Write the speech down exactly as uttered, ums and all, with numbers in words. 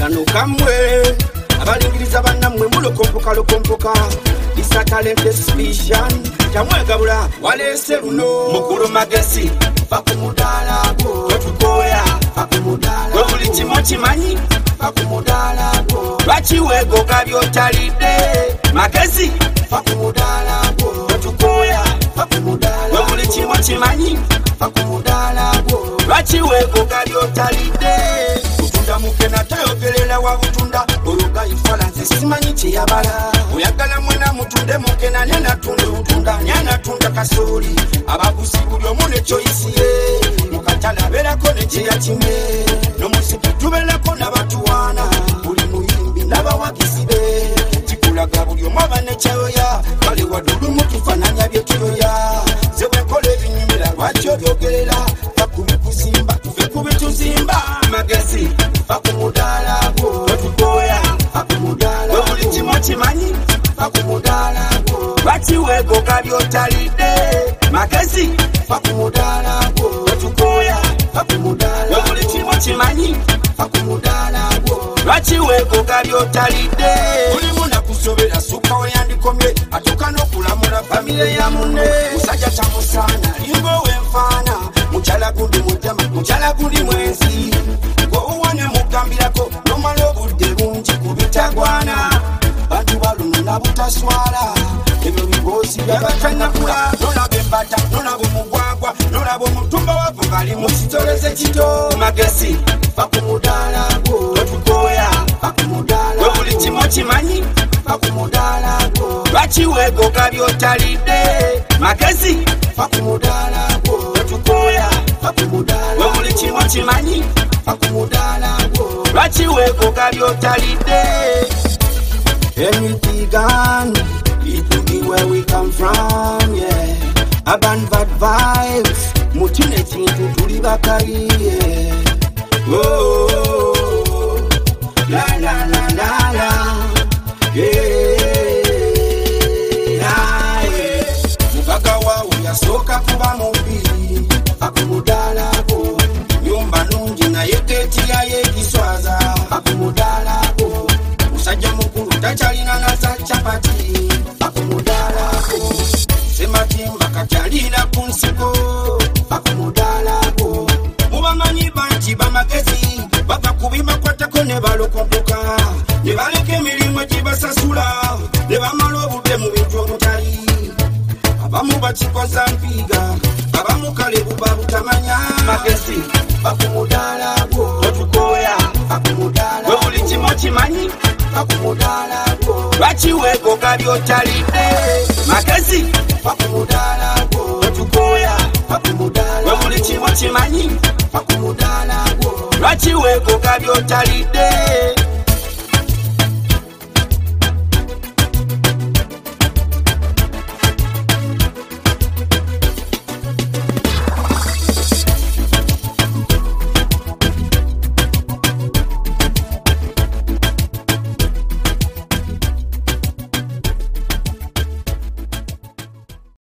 kano kamwe abalingiriza bannamwe mulokompoka lokompoka isa talent exhibition tamwegabula walese luno mukulu magezi fakumudala go tukoya fakumudala go buli kimo kimanyi fakumudala go bakiwego kabyotalidde magezi fakumudala go tukoya fakumudala go buli kimo kimanyi fakumudala go bakiwego kabyotalidde kutunda mukena tayogerera wa butunda oluga ifalanse simanyi kiyabala oyagala mwena mutunde mukena nyana tunde utunda nyana tunda kasori abagusi buli omu ne choice ye mukatala berako ne kya kimwe no musipi tubelako n'abatuwana buli muyimbi n'abawagisibe kikulaga buli omu abane kyoya bali wadulu mutufananya byetuyoya zebwekola ebinyumira lwaki obyogerera bakubikuzimba tuve kubituzimba magezi fakumudala go tukoya fakumudala go buli kimo kimanyi fakumudala go bakiwego kabyotalidde magezi fakumudala go tukoya fakumudala go buli kimo kimanyi fakumudala go bakiwego kabyotalidde buli muna kusobera suka we yandikomye atuka n'okulamula famire ya munne musajja tamusana lingo wenfaana muchala gundi mujama muchala gundi mwenzi go uwane mugambirako nomala obudde bungi kubitagwana bantu baluno nabutaswala ebyo bibosi byabatanakula nolaba embata nolaba omugwagwa nolaba omutumba wavo ngali musitoleze kito magezi fakumudala go tukoya fakumudala go buli kimo kimanyi fakumudala go bakiwego kabyotalidde magezi fakumudala go tukoya fakumudala go buli kimo kimanyi fakumudala go bakiwego kabyotalidde. Everything gone, it will be where we come from, yeah. Aban bad vibes, mutine chintu tuli bakari, yeah. Oh, la la la la la, yeah. yeah. Mukagawa uyasoka kuba mubi, fakumudala go. Nyumba nungi na yeketi ya yekiswaza, fakumudala go. Musajja mukulu tachalina na za chapati fakumudala go sematimba kachalina kunsiko fakumudala go mubamanyi banji bamagezi bakakubima kwatako ne balokompoka ne baleka emirimu gibasasula ne bamala obudde mu bintu omutali abamu bakikoza mpiga abamu kale buba butamanya magezi fakumudala go tukoya fakumudala go buli kimo kimanyi fakumudala go bakiwego kabyotalidde magezi fakumudala go tukoya fakumudala go buli kimo kimanyi fakumudala go bakiwego kabyotalidde.